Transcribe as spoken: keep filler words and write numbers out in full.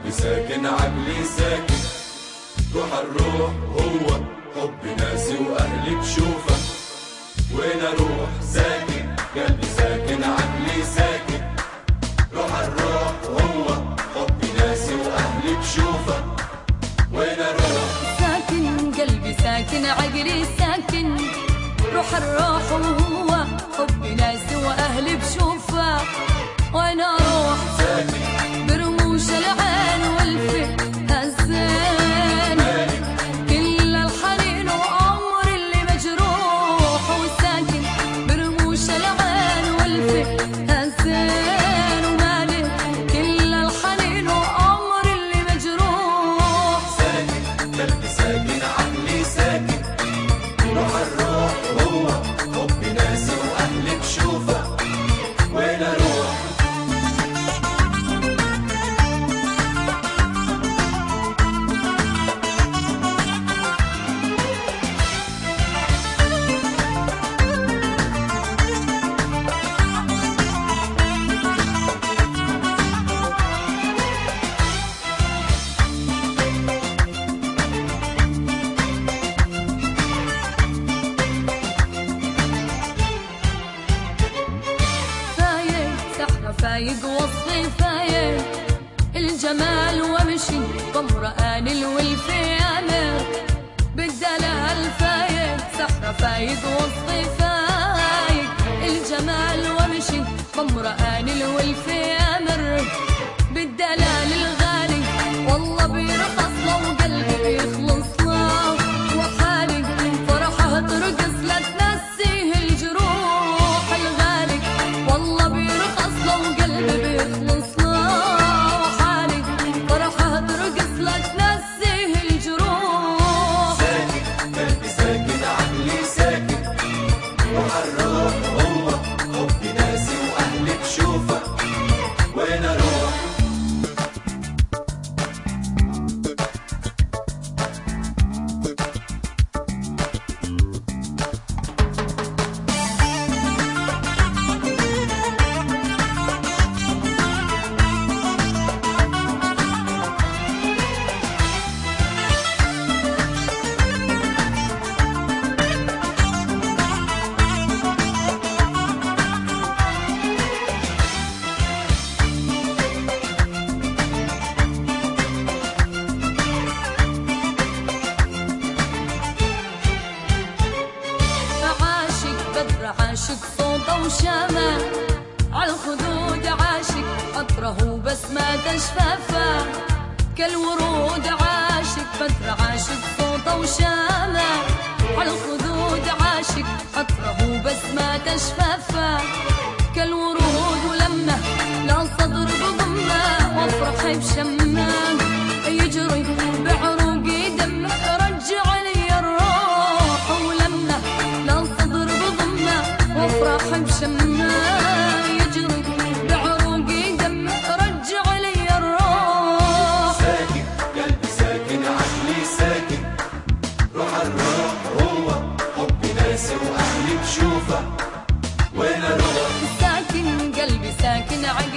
قلبي ساكن عقلي ساكن، روح الروح هو حب ناسي واهلي بشوفه. وين اروح ساكن قلبي ساكن عقلي ساكن، روح الروح هو حب ناسي واهلي بشوفه. وين اروح ساكن قلبي ساكن عقلي ساكن، روح الروح هو حب ناسي واهلي بشوفه. وين اروح ساكن برموش العين والفك الزين، كل الحنين وعمر اللي مجروح. وساكن برموش العين والفك الزين، ومالي كل الحنين وعمر اللي مجروح. ساكن قلبي ساكن عقلي ساكن، روح الروح هو حب ناسي واهلي بشوفه. وين اروح فايق وصفي فايق الجمال وامشي ضمرقان الولفيانة بالدلال فايق سحرة. فايق وصفي فايق الجمال وامشي ضمرقان الولفيانة بالدلال الغالي. والله بيرخص لو قلبي بيخلص له، وحالي فرحة ترقص لا تنسيه الجروح الغالي. والله بيرخص لو قلبي بيخلص له، وحالي فرحة ترقص لا تنسيه الجروح. ساكن قلبي ساكن عقلي ساكن، روح الروح هو حب ناسي واهلي بشوفه. وين اروح عاشق صوته وشامه عالخدود، عاشق عطره بس ما تشفافه كالورود. عاشق بدر عاشق صوته وشامه عالخدود، عاشق عطره بس ما تشفافه كالورود. ولما لا صدر بضمه وافرح بشمه يجري بعروقي دمه رجع لي الروح. ولما لا صدر بضمه وافرح بشمه يجري بعروقي دمه رجع لي الروح. ساكن قلبي ساكن عقلي ساكن، روح الروح هو حب ناسي واهلي بشوفه. وين اروح ساكن قلبي ساكن عقلي